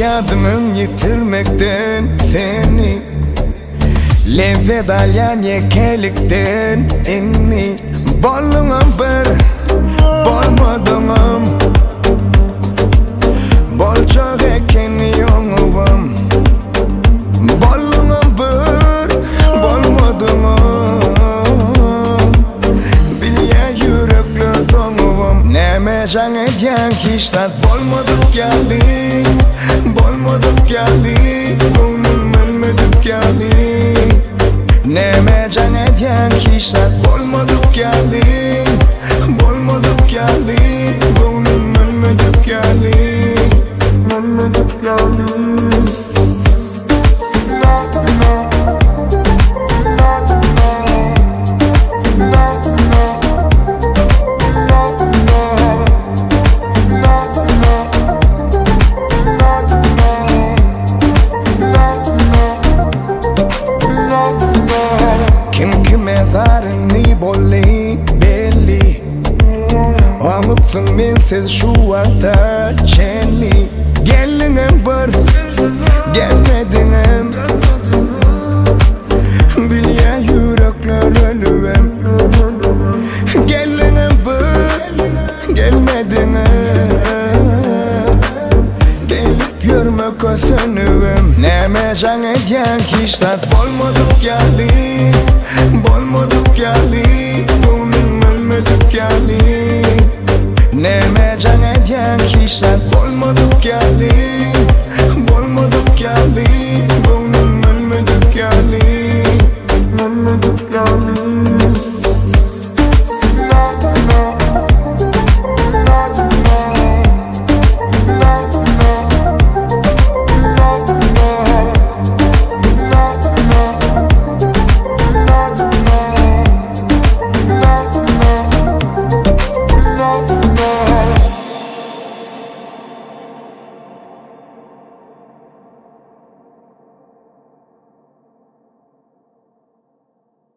Feryadım yitirmekten seni, lezzet alyan yekelikten inni. Bolluğum bir, bolmadığım, bolcak ekeni yoğum. Bolluğum bir, bolmadığım, bilye yürekli doğum. Neme can edyen kiştat bolmadık geldi, bolmadık geldi, gönlüm ölmedik geldi. Neme can edyen kiştat bolmadık geldi, bolmadık geldi, gönlüm ölmedik geldi, ölmedik geldi. Zarını bolli belli, anıpsın mensiz şu arta çenli. Gelinim bir, gelmedinim, bilye yürekler ölüvem. Gelinim bir, gelmedinim, gelip yürümek o sönüvem. Neme can edyen kiştat bolmadık geldi, bolmadık geldi.